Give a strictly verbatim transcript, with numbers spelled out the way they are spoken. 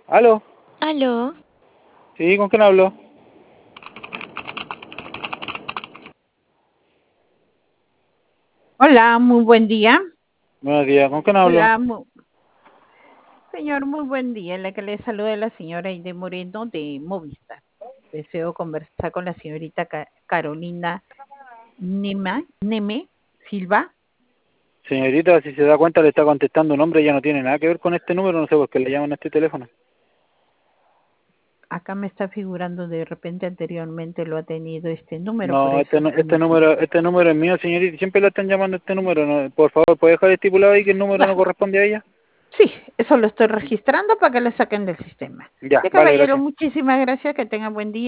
¿Aló? ¿Aló? Sí, ¿con quién hablo? Hola, muy buen día. Buenos días, ¿con quién hablo? Hola, mu- señor, muy buen día. La que le saluda la señora Aide Moreno de Movistar. Deseo conversar con la señorita Ca- Carolina Nema, Neme Silva. Señorita, si se da cuenta le está contestando un hombre, ya no tiene nada que ver con este número, no sé por qué le llaman a este teléfono. Acá me está figurando de repente anteriormente lo ha tenido este número, por No, eso este, nu- estoy este muy número curiosa. este número es mío, señorita, siempre le están llamando a este número, ¿no? Por favor, ¿puede dejar estipulado ahí que el número no No, corresponde a ella? sí, eso lo estoy registrando para que lo saquen del sistema. Ya, Ya, vale, caballero, gracias. muchísimas gracias. Que tenga buen día.